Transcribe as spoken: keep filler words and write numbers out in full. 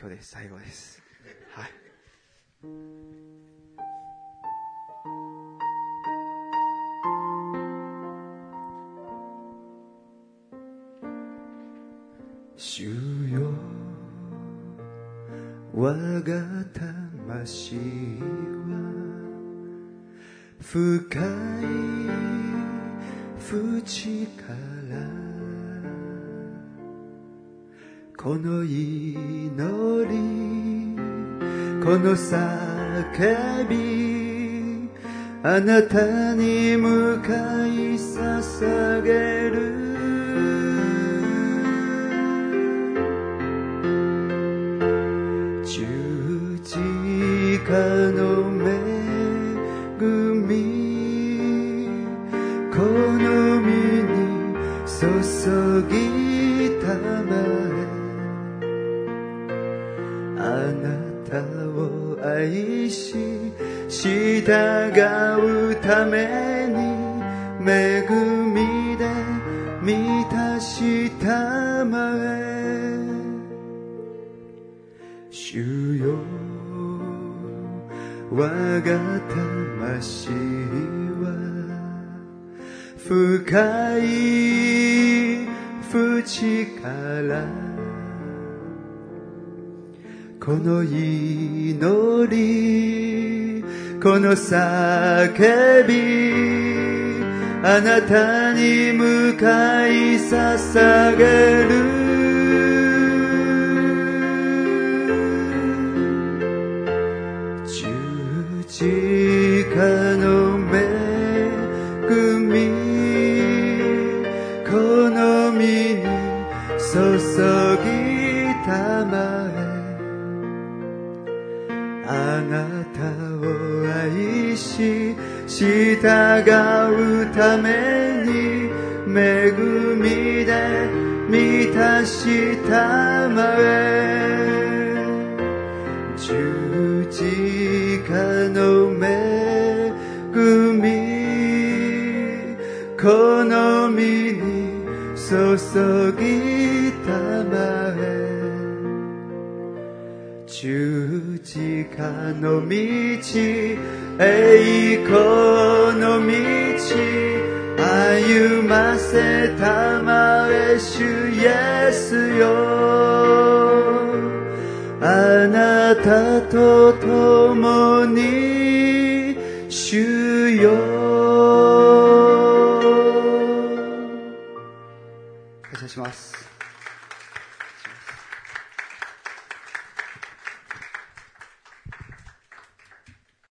今日で最後です。はい。主よ、我が魂は深い淵からこの祈り、この叫び、あなたに向かい捧げる。十字架の恵み、この身に注ぎたまえ、あなたを愛し従うために恵みで満たしたまえ。主よ、我が魂は深い淵からこの祈り、この叫び、あなたに向かい捧げる。十字架の恵み、この身に注ぎたまえ、あなたを愛し従うために恵みで満たしたまえ。十字架の恵み、この身に注ぎたまえ。十字架の道、栄光の道、歩ませたまえ。主イエスよ、あなたと共に主よ。感謝します。